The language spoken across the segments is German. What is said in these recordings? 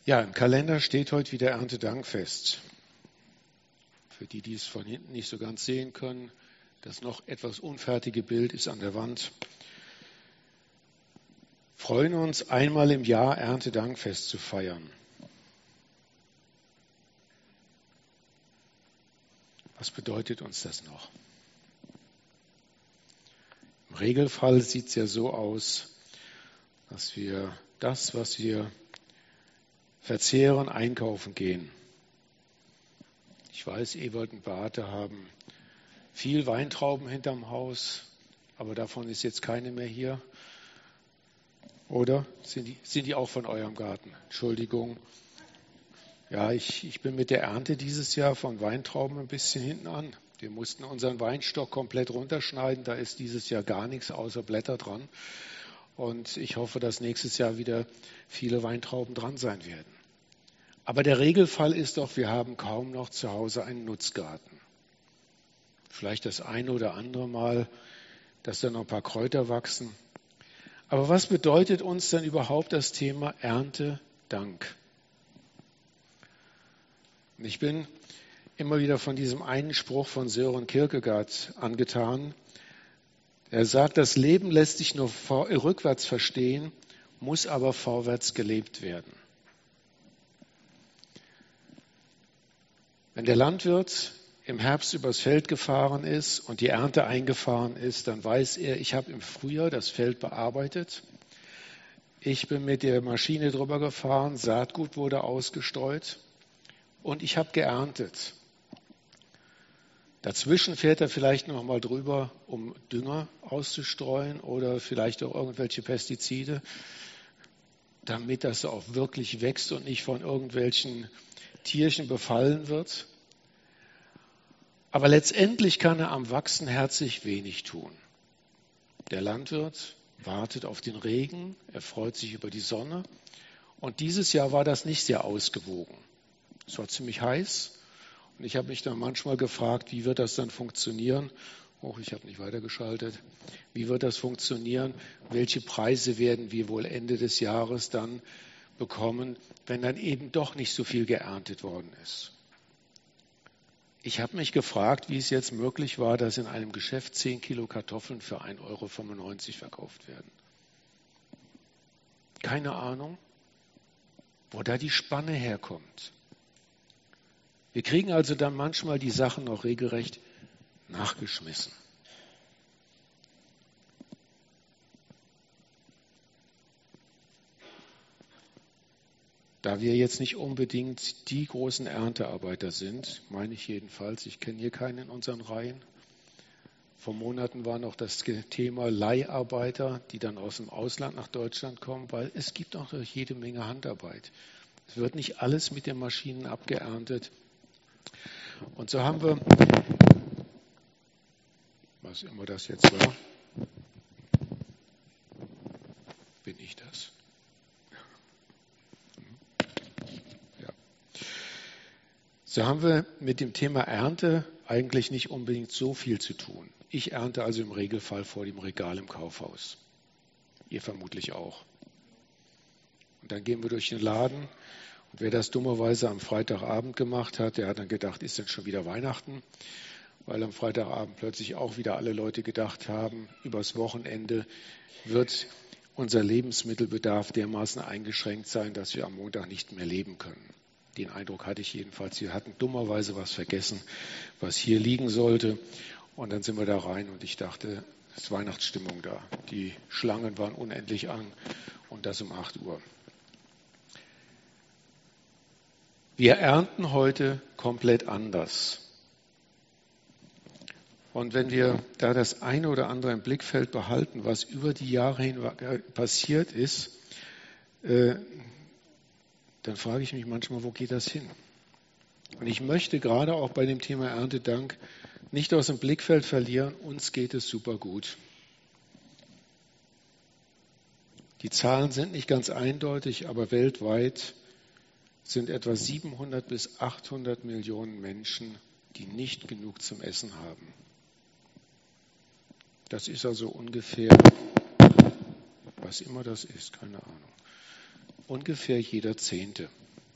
Ja, im Kalender steht heute wieder Erntedankfest. Für die, die es von hinten nicht so ganz sehen können, das noch etwas unfertige Bild ist an der Wand. Freuen uns, einmal im Jahr Erntedankfest zu feiern. Was bedeutet uns das noch? Im Regelfall sieht es ja so aus, dass wir das, was wir verzehren, einkaufen gehen. Ich weiß, Ewald und Beate haben viel Weintrauben hinterm Haus, aber davon ist jetzt keine mehr hier. Oder? Sind die auch von eurem Garten? Entschuldigung. Ja, ich bin mit der Ernte dieses Jahr von Weintrauben ein bisschen hinten an. Wir mussten unseren Weinstock komplett runterschneiden. Da ist dieses Jahr gar nichts außer Blätter dran. Und ich hoffe, dass nächstes Jahr wieder viele Weintrauben dran sein werden. Aber der Regelfall ist doch, wir haben kaum noch zu Hause einen Nutzgarten. Vielleicht das eine oder andere Mal, dass da noch ein paar Kräuter wachsen. Aber was bedeutet uns denn überhaupt das Thema Erntedank? Ich bin immer wieder von diesem einen Spruch von Søren Kierkegaard angetan. Er sagt, das Leben lässt sich nur rückwärts verstehen, muss aber vorwärts gelebt werden. Wenn der Landwirt im Herbst übers Feld gefahren ist und die Ernte eingefahren ist, dann weiß er, ich habe im Frühjahr das Feld bearbeitet. Ich bin mit der Maschine drüber gefahren, Saatgut wurde ausgestreut und ich habe geerntet. Dazwischen fährt er vielleicht noch mal drüber, um Dünger auszustreuen oder vielleicht auch irgendwelche Pestizide, damit das auch wirklich wächst und nicht von irgendwelchen Tierchen befallen wird. Aber letztendlich kann er am Wachsen herzlich wenig tun. Der Landwirt wartet auf den Regen, er freut sich über die Sonne. Und dieses Jahr war das nicht sehr ausgewogen. Es war ziemlich heiß. Und ich habe mich dann manchmal gefragt, wie wird das dann funktionieren? Ich habe nicht weitergeschaltet. Wie wird das funktionieren? Welche Preise werden wir wohl Ende des Jahres dann bekommen, wenn dann eben doch nicht so viel geerntet worden ist? Ich habe mich gefragt, wie es jetzt möglich war, dass in einem Geschäft 10 Kilo Kartoffeln für 1,95 € verkauft werden. Keine Ahnung, wo da die Spanne herkommt. Wir kriegen also dann manchmal die Sachen noch regelrecht nachgeschmissen. Da wir jetzt nicht unbedingt die großen Erntearbeiter sind, meine ich jedenfalls, ich kenne hier keinen in unseren Reihen. Vor Monaten war noch das Thema Leiharbeiter, die dann aus dem Ausland nach Deutschland kommen, weil es gibt auch noch jede Menge Handarbeit. Es wird nicht alles mit den Maschinen abgeerntet. Und so haben wir, was immer das jetzt war, bin ich das? So haben wir mit dem Thema Ernte eigentlich nicht unbedingt so viel zu tun. Ich ernte also im Regelfall vor dem Regal im Kaufhaus. Ihr vermutlich auch. Und dann gehen wir durch den Laden. Und wer das dummerweise am Freitagabend gemacht hat, der hat dann gedacht, ist denn schon wieder Weihnachten? Weil am Freitagabend plötzlich auch wieder alle Leute gedacht haben, übers Wochenende wird unser Lebensmittelbedarf dermaßen eingeschränkt sein, dass wir am Montag nicht mehr leben können. Den Eindruck hatte ich jedenfalls. Wir hatten dummerweise was vergessen, was hier liegen sollte. Und dann sind wir da rein und ich dachte, es ist Weihnachtsstimmung da. Die Schlangen waren unendlich lang und das um 8 Uhr. Wir ernten heute komplett anders. Und wenn wir da das eine oder andere im Blickfeld behalten, was über die Jahre hinweg passiert ist, dann frage ich mich manchmal, wo geht das hin? Und ich möchte gerade auch bei dem Thema Erntedank nicht aus dem Blickfeld verlieren, uns geht es super gut. Die Zahlen sind nicht ganz eindeutig, aber weltweit sind etwa 700 bis 800 Millionen Menschen, die nicht genug zum Essen haben. Das ist also ungefähr, was immer das ist, keine Ahnung, ungefähr jeder Zehnte.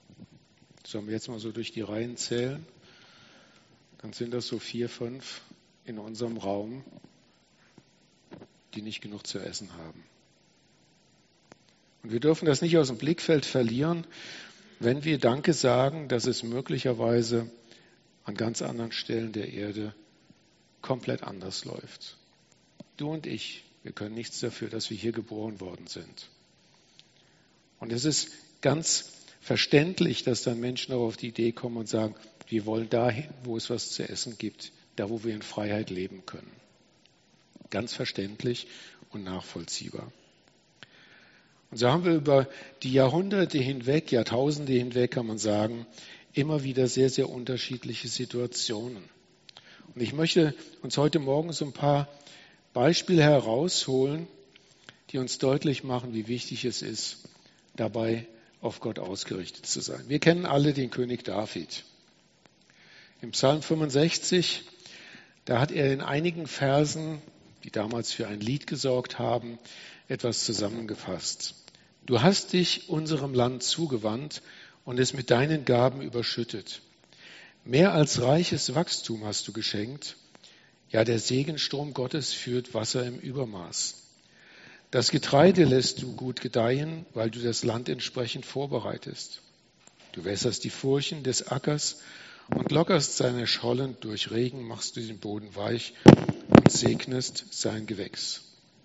sollen wir jetzt mal so durch die Reihen zählen, dann sind das so 4, 5 in unserem Raum, die nicht genug zu essen haben. Und wir dürfen das nicht aus dem Blickfeld verlieren, wenn wir Danke sagen, dass es möglicherweise an ganz anderen Stellen der Erde komplett anders läuft. Du und ich, wir können nichts dafür, dass wir hier geboren worden sind. Und es ist ganz verständlich, dass dann Menschen auch auf die Idee kommen und sagen, wir wollen dahin, wo es was zu essen gibt, da wo wir in Freiheit leben können. Ganz verständlich und nachvollziehbar. Und so haben wir über die Jahrhunderte hinweg, Jahrtausende hinweg, kann man sagen, immer wieder sehr, sehr unterschiedliche Situationen. Und ich möchte uns heute Morgen so ein paar Beispiele herausholen, die uns deutlich machen, wie wichtig es ist, dabei auf Gott ausgerichtet zu sein. Wir kennen alle den König David. Im Psalm 65, da hat er in einigen Versen, die damals für ein Lied gesorgt haben, etwas zusammengefasst. Du hast dich unserem Land zugewandt und es mit deinen Gaben überschüttet. Mehr als reiches Wachstum hast du geschenkt. Ja, der Segenstrom Gottes führt Wasser im Übermaß. Das Getreide lässt du gut gedeihen, weil du das Land entsprechend vorbereitest. Du wässerst die Furchen des Ackers und lockerst seine Schollen. Durch Regen machst du den Boden weich und segnest sein Gewächs.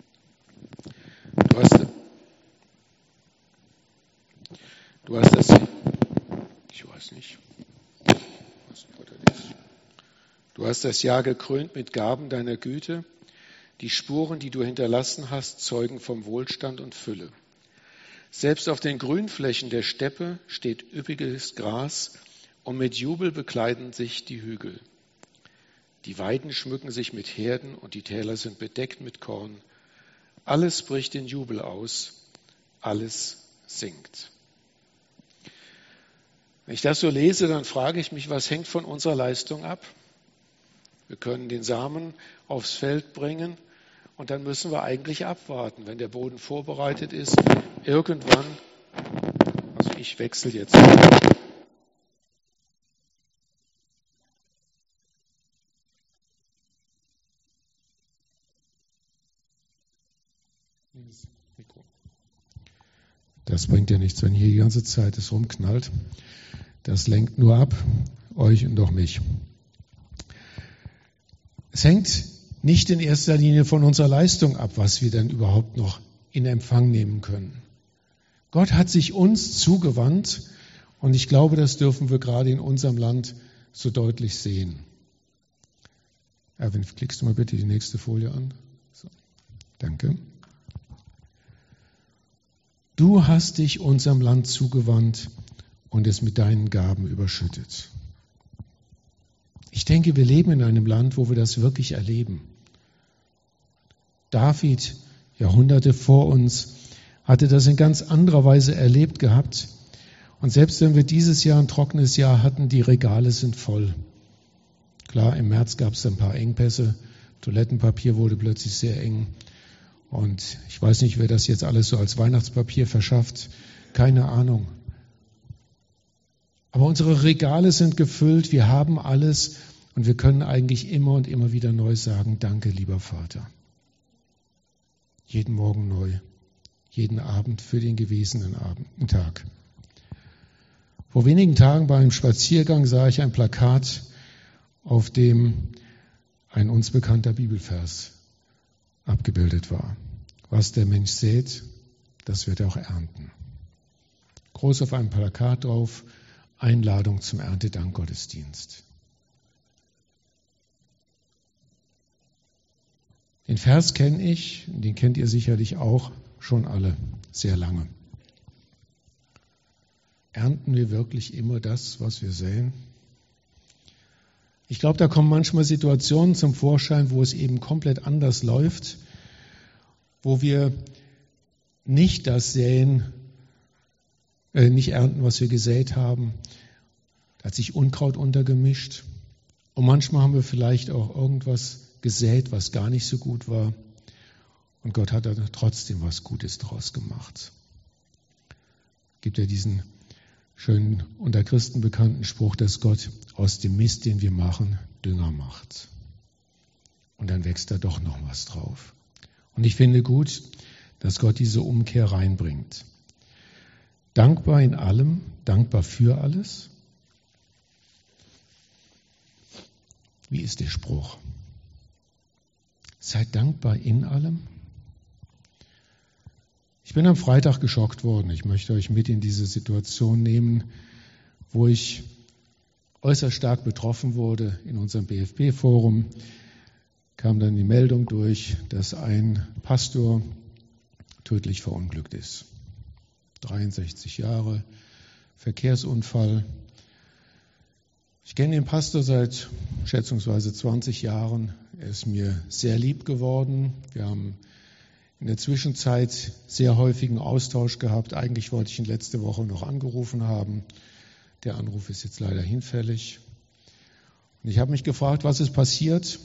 Du hast das, ich weiß nicht, du hast das Jahr gekrönt mit Gaben deiner Güte. Die Spuren, die du hinterlassen hast, zeugen vom Wohlstand und Fülle. Selbst auf den Grünflächen der Steppe steht üppiges Gras und mit Jubel bekleiden sich die Hügel. Die Weiden schmücken sich mit Herden und die Täler sind bedeckt mit Korn. Alles bricht in Jubel aus, alles singt. Wenn ich das so lese, dann frage ich mich, was hängt von unserer Leistung ab? Wir können den Samen aufs Feld bringen und dann müssen wir eigentlich abwarten, wenn der Boden vorbereitet ist. Irgendwann, also ich wechsle jetzt. Das bringt ja nichts, wenn hier die ganze Zeit es rumknallt. Das lenkt nur ab, euch und auch mich. Es hängt nicht in erster Linie von unserer Leistung ab, was wir dann überhaupt noch in Empfang nehmen können. Gott hat sich uns zugewandt und ich glaube, das dürfen wir gerade in unserem Land so deutlich sehen. Erwin, klickst du mal bitte die nächste Folie an? So, danke. Du hast dich unserem Land zugewandt und es mit deinen Gaben überschüttet. Ich denke, wir leben in einem Land, wo wir das wirklich erleben. David, Jahrhunderte vor uns, hatte das in ganz anderer Weise erlebt gehabt. Und selbst wenn wir dieses Jahr ein trockenes Jahr hatten, die Regale sind voll. Klar, im März gab es ein paar Engpässe. Toilettenpapier wurde plötzlich sehr eng. Und ich weiß nicht, wer das jetzt alles so als Weihnachtspapier verschafft. Keine Ahnung. Aber unsere Regale sind gefüllt, wir haben alles und wir können eigentlich immer und immer wieder neu sagen, danke, lieber Vater. Jeden Morgen neu, jeden Abend für den gewesenen Tag. Vor wenigen Tagen bei einem Spaziergang sah ich ein Plakat, auf dem ein uns bekannter Bibelvers abgebildet war. Was der Mensch sät, das wird er auch ernten. Groß auf einem Plakat drauf, Einladung zum Erntedankgottesdienst. Den Vers kenne ich, den kennt ihr sicherlich auch schon alle, sehr lange. Ernten wir wirklich immer das, was wir säen? Ich glaube, da kommen manchmal Situationen zum Vorschein, wo es eben komplett anders läuft, wo wir nicht das säen, nicht ernten, was wir gesät haben. Da hat sich Unkraut untergemischt. Und manchmal haben wir vielleicht auch irgendwas gesät, was gar nicht so gut war. Und Gott hat da trotzdem was Gutes draus gemacht. Es gibt ja diesen schön unter Christen bekannten Spruch, dass Gott aus dem Mist, den wir machen, Dünger macht. Und dann wächst da doch noch was drauf. Und ich finde gut, dass Gott diese Umkehr reinbringt. Dankbar in allem, dankbar für alles. Wie ist der Spruch? Seid dankbar in allem. Ich bin am Freitag geschockt worden. Ich möchte euch mit in diese Situation nehmen, wo ich äußerst stark betroffen wurde. In unserem BFP-Forum kam dann die Meldung durch, dass ein Pastor tödlich verunglückt ist. 63 Jahre, Verkehrsunfall. Ich kenne den Pastor seit schätzungsweise 20 Jahren. Er ist mir sehr lieb geworden. Wir haben in der Zwischenzeit sehr häufigen Austausch gehabt. Eigentlich wollte ich ihn letzte Woche noch angerufen haben. Der Anruf ist jetzt leider hinfällig. Und ich habe mich gefragt, was ist passiert?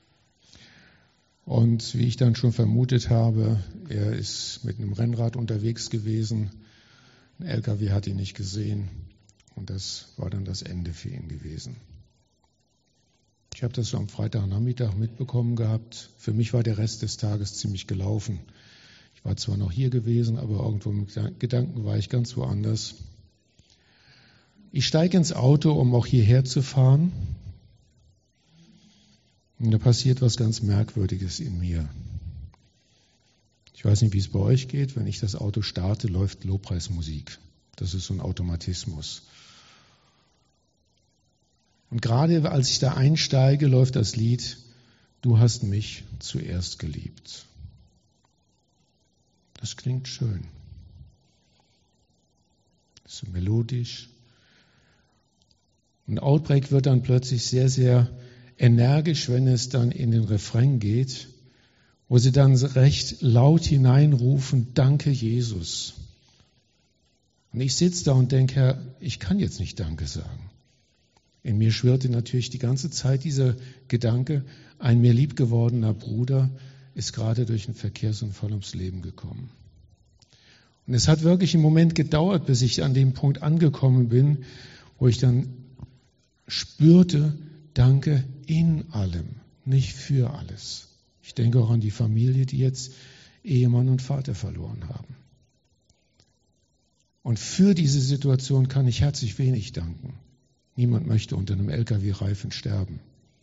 Und wie ich dann schon vermutet habe, er ist mit einem Rennrad unterwegs gewesen. Ein LKW hat ihn nicht gesehen. Und das war dann das Ende für ihn gewesen. Ich habe das so am Freitagnachmittag mitbekommen gehabt. Für mich war der Rest des Tages ziemlich gelaufen. Ich war zwar noch hier gewesen, aber irgendwo mit Gedanken war ich ganz woanders. Ich steige ins Auto, um auch hierher zu fahren. Und da passiert was ganz Merkwürdiges in mir. Ich weiß nicht, wie es bei euch geht. Wenn ich das Auto starte, läuft Lobpreismusik. Das ist so ein Automatismus. Und gerade als ich da einsteige, läuft das Lied, Du hast mich zuerst geliebt. Das klingt schön. Das ist so melodisch. Und Outbreak wird dann plötzlich sehr, sehr energisch, wenn es dann in den Refrain geht, wo sie dann recht laut hineinrufen, Danke Jesus. Und ich sitze da und denke, Herr, ich kann jetzt nicht Danke sagen. In mir schwirrte natürlich die ganze Zeit dieser Gedanke, ein mir liebgewordener Bruder ist gerade durch einen Verkehrsunfall ums Leben gekommen. Und es hat wirklich einen Moment gedauert, bis ich an dem Punkt angekommen bin, wo ich dann spürte, Danke in allem, nicht für alles. Ich denke auch an die Familie, die jetzt Ehemann und Vater verloren haben. Und für diese Situation kann ich herzlich wenig danken. Niemand möchte unter einem LKW-Reifen sterben.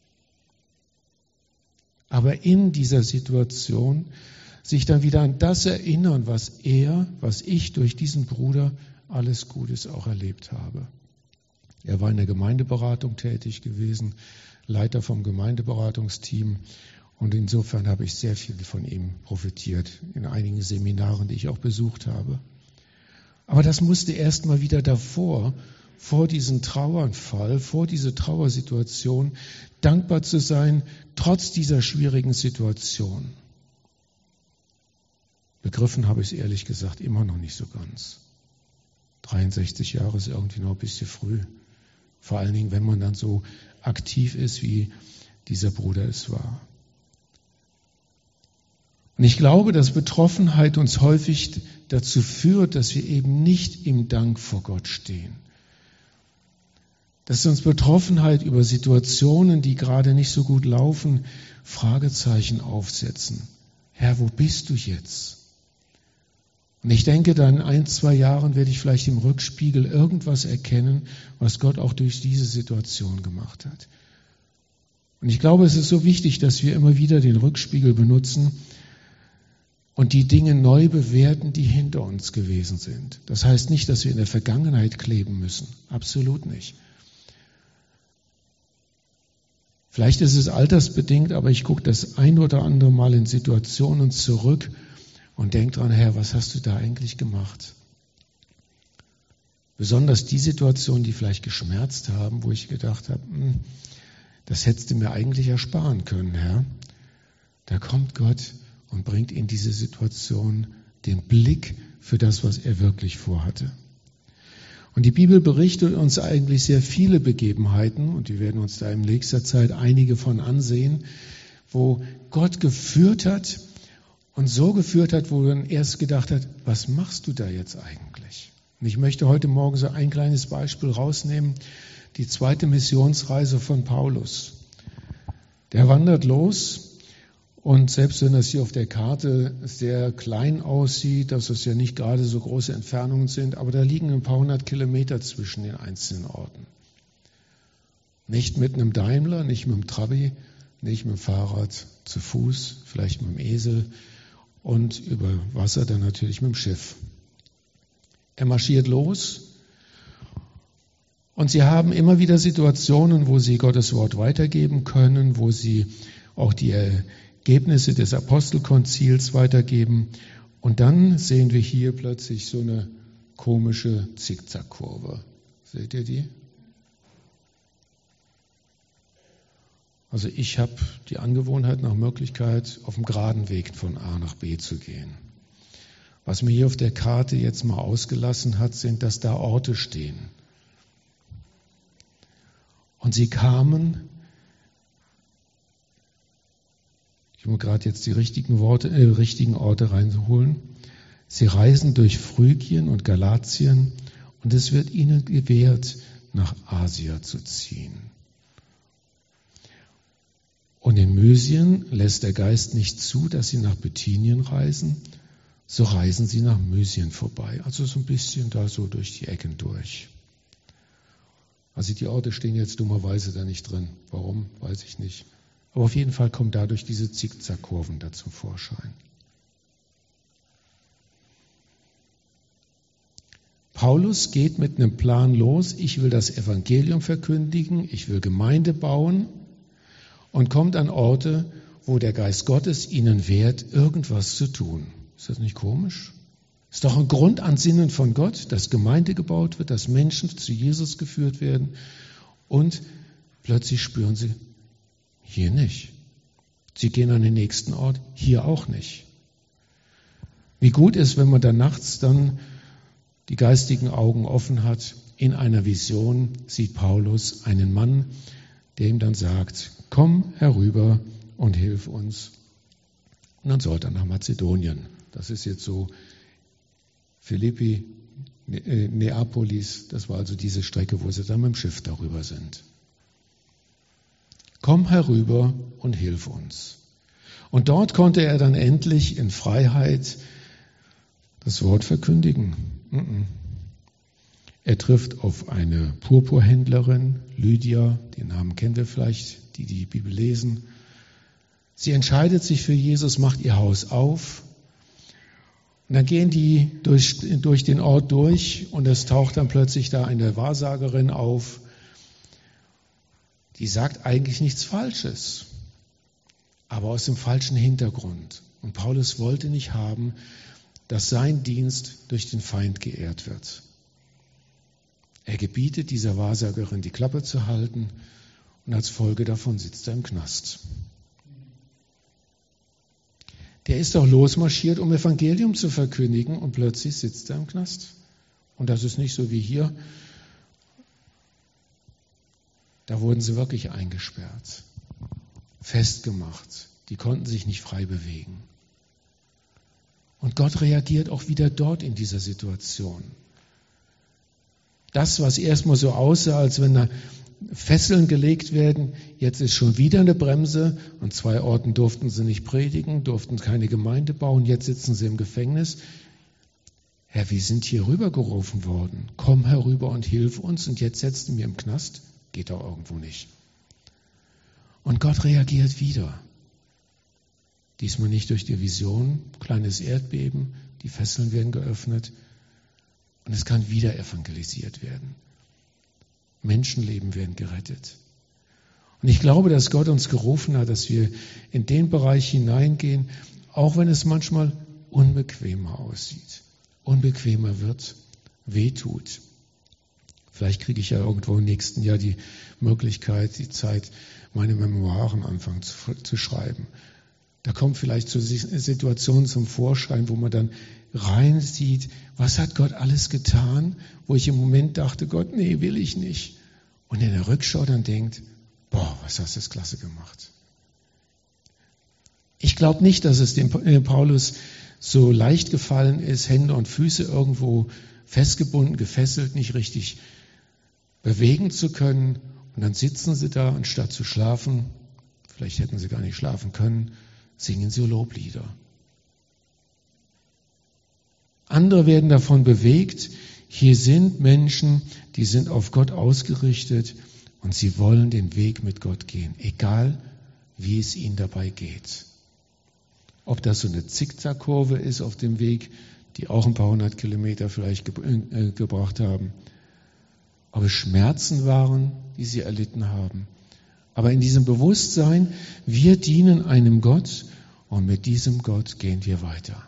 Aber in dieser Situation sich dann wieder an das erinnern, was ich durch diesen Bruder alles Gutes auch erlebt habe. Er war in der Gemeindeberatung tätig gewesen, Leiter vom Gemeindeberatungsteam. Und insofern habe ich sehr viel von ihm profitiert in einigen Seminaren, die ich auch besucht habe. Aber das musste erst mal wieder davor, vor diesem Trauernfall, vor dieser Trauersituation, dankbar zu sein, trotz dieser schwierigen Situation. Begriffen habe ich es ehrlich gesagt immer noch nicht so ganz. 63 Jahre ist irgendwie noch ein bisschen früh. Vor allen Dingen, wenn man dann so aktiv ist, wie dieser Bruder es war. Und ich glaube, dass Betroffenheit uns häufig dazu führt, dass wir eben nicht im Dank vor Gott stehen. Dass uns Betroffenheit über Situationen, die gerade nicht so gut laufen, Fragezeichen aufsetzen. Herr, wo bist du jetzt? Und ich denke, dann in 1-2 Jahren werde ich vielleicht im Rückspiegel irgendwas erkennen, was Gott auch durch diese Situation gemacht hat. Und ich glaube, es ist so wichtig, dass wir immer wieder den Rückspiegel benutzen und die Dinge neu bewerten, die hinter uns gewesen sind. Das heißt nicht, dass wir in der Vergangenheit kleben müssen. Absolut nicht. Vielleicht ist es altersbedingt, aber ich gucke das ein oder andere Mal in Situationen zurück und denke dran, Herr, was hast du da eigentlich gemacht? Besonders die Situationen, die vielleicht geschmerzt haben, wo ich gedacht habe, das hättest du mir eigentlich ersparen können, Herr. Da kommt Gott und bringt in diese Situation den Blick für das, was er wirklich vorhatte. Und die Bibel berichtet uns eigentlich sehr viele Begebenheiten, und wir werden uns da in nächster Zeit einige von ansehen, wo Gott geführt hat und so geführt hat, wo man erst gedacht hat, was machst du da jetzt eigentlich? Und ich möchte heute Morgen so ein kleines Beispiel rausnehmen, die zweite Missionsreise von Paulus. Der wandert los und selbst wenn das hier auf der Karte sehr klein aussieht, dass es ja nicht gerade so große Entfernungen sind, aber da liegen ein paar hundert Kilometer zwischen den einzelnen Orten. Nicht mit einem Daimler, nicht mit einem Trabi, nicht mit dem Fahrrad, zu Fuß, vielleicht mit dem Esel und über Wasser dann natürlich mit dem Schiff. Er marschiert los und sie haben immer wieder Situationen, wo sie Gottes Wort weitergeben können, wo sie auch die Ergebnisse des Apostelkonzils weitergeben. Und dann sehen wir hier plötzlich so eine komische Zickzackkurve. Seht ihr die? Also ich habe die Angewohnheit, nach Möglichkeit auf dem geraden Weg von A nach B zu gehen. Was mir hier auf der Karte jetzt mal ausgelassen hat, sind, dass da Orte stehen. Und sie kamen, ich muss gerade jetzt die richtigen Orte reinholen, sie reisen durch Phrygien und Galatien und es wird ihnen gewährt, nach Asia zu ziehen. Und in Mysien lässt der Geist nicht zu, dass sie nach Bithynien reisen, so reisen sie nach Mysien vorbei, also so ein bisschen da so durch die Ecken durch. Also die Orte stehen jetzt dummerweise da nicht drin. Warum, weiß ich nicht. Aber auf jeden Fall kommen dadurch diese Zickzackkurven da zum Vorschein. Paulus geht mit einem Plan los, ich will das Evangelium verkündigen, ich will Gemeinde bauen und kommt an Orte, wo der Geist Gottes ihnen wehrt, irgendwas zu tun. Ist das nicht komisch? Ist doch ein Grundansinnen von Gott, dass Gemeinde gebaut wird, dass Menschen zu Jesus geführt werden und plötzlich spüren sie, hier nicht. Sie gehen an den nächsten Ort, hier auch nicht. Wie gut ist, wenn man dann nachts dann die geistigen Augen offen hat, in einer Vision sieht Paulus einen Mann, der ihm dann sagt, komm herüber und hilf uns. Und dann sollte er nach Mazedonien. Das ist jetzt so Philippi, Neapolis, das war also diese Strecke, wo sie dann mit dem Schiff darüber sind. Komm herüber und hilf uns. Und dort konnte er dann endlich in Freiheit das Wort verkündigen. Er trifft auf eine Purpurhändlerin, Lydia, den Namen kennt ihr vielleicht, die die Bibel lesen. Sie entscheidet sich für Jesus, macht ihr Haus auf. Und dann gehen die durch den Ort durch und es taucht dann plötzlich da eine Wahrsagerin auf, die sagt eigentlich nichts Falsches, aber aus dem falschen Hintergrund. Und Paulus wollte nicht haben, dass sein Dienst durch den Feind geehrt wird. Er gebietet dieser Wahrsagerin, die Klappe zu halten und als Folge davon sitzt er im Knast. Der ist doch losmarschiert, um Evangelium zu verkündigen und plötzlich sitzt er im Knast. Und das ist nicht so wie hier. Da wurden sie wirklich eingesperrt, festgemacht. Die konnten sich nicht frei bewegen. Und Gott reagiert auch wieder dort in dieser Situation. Das, was erstmal so aussah, als wenn da Fesseln gelegt werden, jetzt ist schon wieder eine Bremse. An 2 Orten durften sie nicht predigen, durften keine Gemeinde bauen, jetzt sitzen sie im Gefängnis. Herr, wir sind hier rübergerufen worden. Komm herüber und hilf uns und jetzt setzt du mir im Knast. Geht doch irgendwo nicht. Und Gott reagiert wieder. Diesmal nicht durch die Vision, kleines Erdbeben, die Fesseln werden geöffnet und es kann wieder evangelisiert werden. Menschenleben werden gerettet. Und ich glaube, dass Gott uns gerufen hat, dass wir in den Bereich hineingehen, auch wenn es manchmal unbequemer aussieht, unbequemer wird, wehtut. Vielleicht kriege ich ja irgendwo im nächsten Jahr die Möglichkeit, die Zeit, meine Memoiren anfangen zu schreiben. Da kommt vielleicht so Situationen zum Vorschein, wo man dann reinsieht, was hat Gott alles getan, wo ich im Moment dachte, Gott, nee, will ich nicht. Und in der Rückschau dann denkt, boah, was hast du das klasse gemacht. Ich glaube nicht, dass es dem Paulus so leicht gefallen ist, Hände und Füße irgendwo festgebunden, gefesselt, nicht richtig bewegen zu können. Und dann sitzen sie da, anstatt zu schlafen, vielleicht hätten sie gar nicht schlafen können, singen sie Loblieder. Andere werden davon bewegt. Hier sind Menschen, die sind auf Gott ausgerichtet und sie wollen den Weg mit Gott gehen, egal wie es ihnen dabei geht. Ob das so eine Zickzackkurve ist auf dem Weg, die auch ein paar hundert Kilometer vielleicht gebracht haben. Ob es Schmerzen waren, die sie erlitten haben. Aber in diesem Bewusstsein, wir dienen einem Gott und mit diesem Gott gehen wir weiter.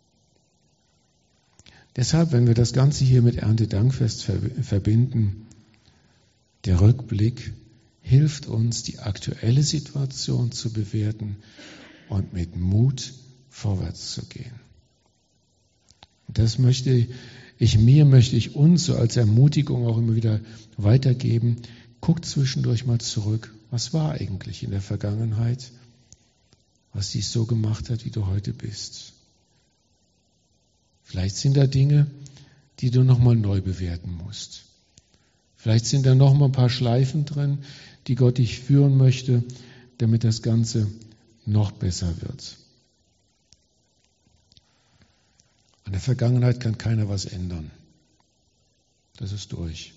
Deshalb, wenn wir das Ganze hier mit Erntedankfest verbinden, der Rückblick hilft uns, die aktuelle Situation zu bewerten und mit Mut vorwärts zu gehen. Und das möchte ich uns so als Ermutigung auch immer wieder weitergeben. Guck zwischendurch mal zurück. Was war eigentlich in der Vergangenheit, was dich so gemacht hat, wie du heute bist? Vielleicht sind da Dinge, die du nochmal neu bewerten musst. Vielleicht sind da nochmal ein paar Schleifen drin, die Gott dich führen möchte, damit das Ganze noch besser wird. An der Vergangenheit kann keiner was ändern. Das ist durch.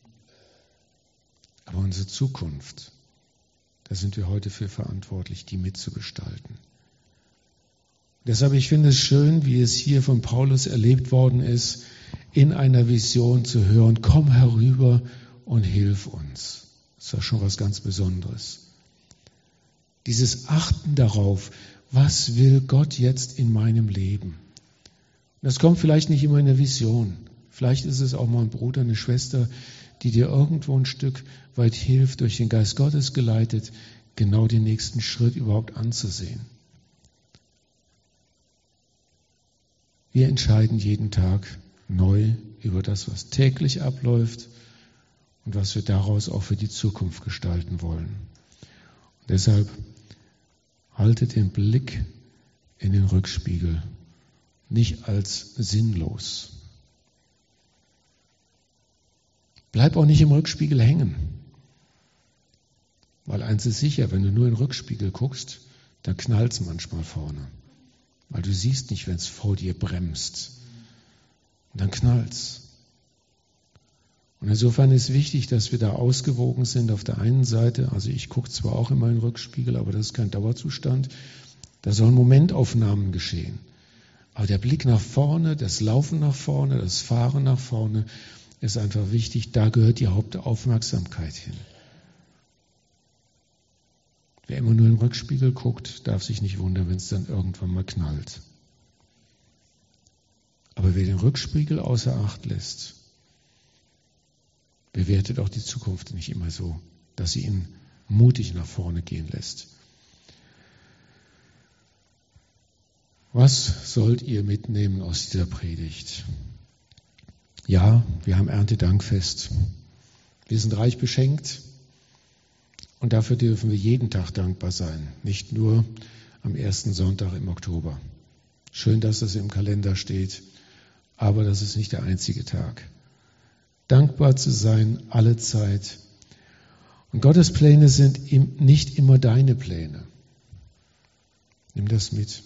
Aber unsere Zukunft, da sind wir heute für verantwortlich, die mitzugestalten. Deshalb, ich finde es schön, wie es hier von Paulus erlebt worden ist, in einer Vision zu hören, komm herüber und hilf uns. Das war schon was ganz Besonderes. Dieses Achten darauf, was will Gott jetzt in meinem Leben? Das kommt vielleicht nicht immer in der Vision. Vielleicht ist es auch mal ein Bruder, eine Schwester, die dir irgendwo ein Stück weit hilft, durch den Geist Gottes geleitet, genau den nächsten Schritt überhaupt anzusehen. Wir entscheiden jeden Tag neu über das, was täglich abläuft und was wir daraus auch für die Zukunft gestalten wollen. Und deshalb haltet den Blick in den Rückspiegel, nicht als sinnlos. Bleib auch nicht im Rückspiegel hängen. Weil eins ist sicher, wenn du nur in den Rückspiegel guckst, dann knallt es manchmal vorne. Weil du siehst nicht, wenn es vor dir bremst. Und dann knallt's. Und insofern ist wichtig, dass wir da ausgewogen sind auf der einen Seite. Also ich gucke zwar auch immer in den Rückspiegel, aber das ist kein Dauerzustand. Da sollen Momentaufnahmen geschehen. Aber der Blick nach vorne, das Laufen nach vorne, das Fahren nach vorne ist einfach wichtig. Da gehört die Hauptaufmerksamkeit hin. Wer immer nur in den Rückspiegel guckt, darf sich nicht wundern, wenn es dann irgendwann mal knallt. Aber wer den Rückspiegel außer Acht lässt, bewertet auch die Zukunft nicht immer so, dass sie ihn mutig nach vorne gehen lässt. Was sollt ihr mitnehmen aus dieser Predigt? Ja, wir haben Erntedankfest. Wir sind reich beschenkt. Und dafür dürfen wir jeden Tag dankbar sein, nicht nur am ersten Sonntag im Oktober. Schön, dass das im Kalender steht, aber das ist nicht der einzige Tag. Dankbar zu sein, alle Zeit. Und Gottes Pläne sind nicht immer deine Pläne. Nimm das mit.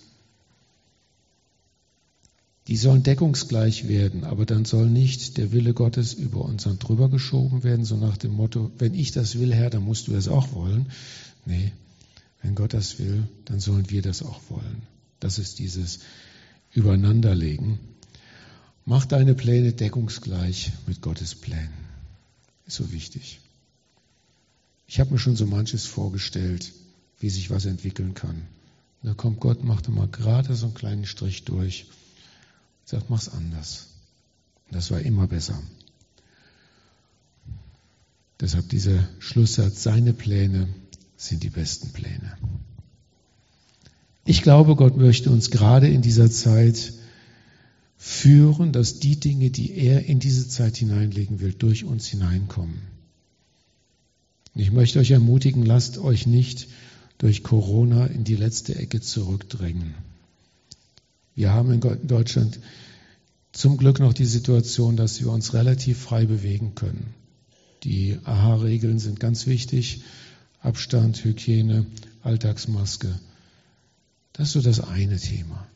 Die sollen deckungsgleich werden, aber dann soll nicht der Wille Gottes über unseren drüber geschoben werden, so nach dem Motto, wenn ich das will, Herr, dann musst du das auch wollen. Nee, wenn Gott das will, dann sollen wir das auch wollen. Das ist dieses Übereinanderlegen. Mach deine Pläne deckungsgleich mit Gottes Plänen. Ist so wichtig. Ich habe mir schon so manches vorgestellt, wie sich was entwickeln kann. Und da kommt Gott, macht mal gerade so einen kleinen Strich durch. Sagt, mach's anders. Das war immer besser. Deshalb dieser Schlusssatz, seine Pläne sind die besten Pläne. Ich glaube, Gott möchte uns gerade in dieser Zeit führen, dass die Dinge, die er in diese Zeit hineinlegen will, durch uns hineinkommen. Und ich möchte euch ermutigen, lasst euch nicht durch Corona in die letzte Ecke zurückdrängen. Wir haben in Deutschland zum Glück noch die Situation, dass wir uns relativ frei bewegen können. Die AHA-Regeln sind ganz wichtig. Abstand, Hygiene, Alltagsmaske. Das ist so das eine Thema.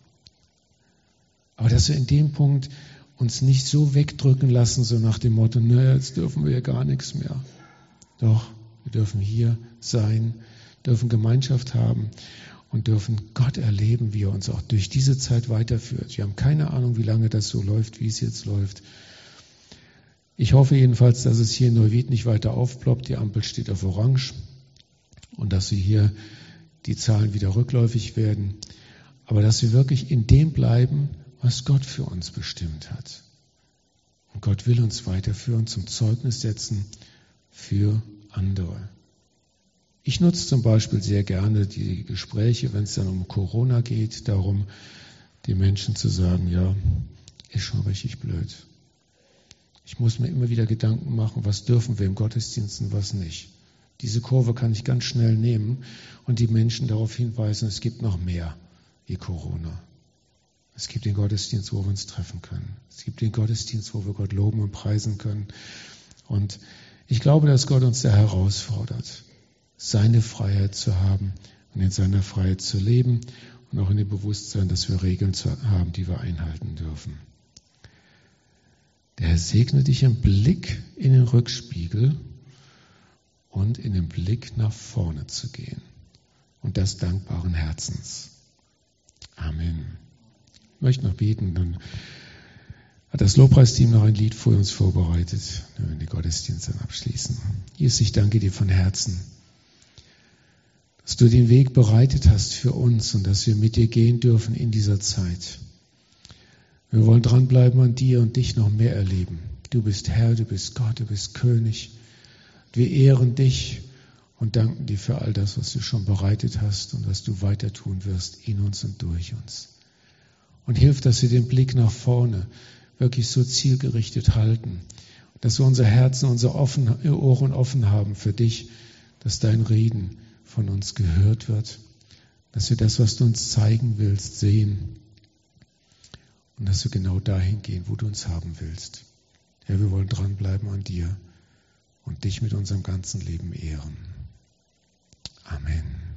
Aber dass wir in dem Punkt uns nicht so wegdrücken lassen, so nach dem Motto, naja, jetzt dürfen wir ja gar nichts mehr. Doch, wir dürfen hier sein, dürfen Gemeinschaft haben und dürfen Gott erleben, wie er uns auch durch diese Zeit weiterführt. Wir haben keine Ahnung, wie lange das so läuft, wie es jetzt läuft. Ich hoffe jedenfalls, dass es hier in Neuwied nicht weiter aufploppt. Die Ampel steht auf Orange und dass hier die Zahlen wieder rückläufig werden. Aber dass wir wirklich in dem bleiben, was Gott für uns bestimmt hat. Und Gott will uns weiterführen, zum Zeugnis setzen für andere. Ich nutze zum Beispiel sehr gerne die Gespräche, wenn es dann um Corona geht, darum, den Menschen zu sagen, ja, ist schon richtig blöd. Ich muss mir immer wieder Gedanken machen, was dürfen wir im Gottesdienst und was nicht. Diese Kurve kann ich ganz schnell nehmen und die Menschen darauf hinweisen, es gibt noch mehr wie Corona. Es gibt den Gottesdienst, wo wir uns treffen können. Es gibt den Gottesdienst, wo wir Gott loben und preisen können. Und ich glaube, dass Gott uns da herausfordert, seine Freiheit zu haben und in seiner Freiheit zu leben und auch in dem Bewusstsein, dass wir Regeln haben, die wir einhalten dürfen. Der Herr segne dich im Blick in den Rückspiegel und in den Blick nach vorne zu gehen. Und das dankbaren Herzens. Amen. Ich möchte noch beten, dann hat das Lobpreisteam noch ein Lied für uns vorbereitet, wenn wir den Gottesdienst dann abschließen. Jesus, ich danke dir von Herzen, dass du den Weg bereitet hast für uns und dass wir mit dir gehen dürfen in dieser Zeit. Wir wollen dranbleiben an dir und dich noch mehr erleben. Du bist Herr, du bist Gott, du bist König. Wir ehren dich und danken dir für all das, was du schon bereitet hast und was du weiter tun wirst in uns und durch uns. Und hilf, dass wir den Blick nach vorne wirklich so zielgerichtet halten, dass wir unser Herzen, unsere Ohren offen haben für dich, dass dein Reden von uns gehört wird, dass wir das, was du uns zeigen willst, sehen und dass wir genau dahin gehen, wo du uns haben willst. Herr, wir wollen dranbleiben an dir und dich mit unserem ganzen Leben ehren. Amen.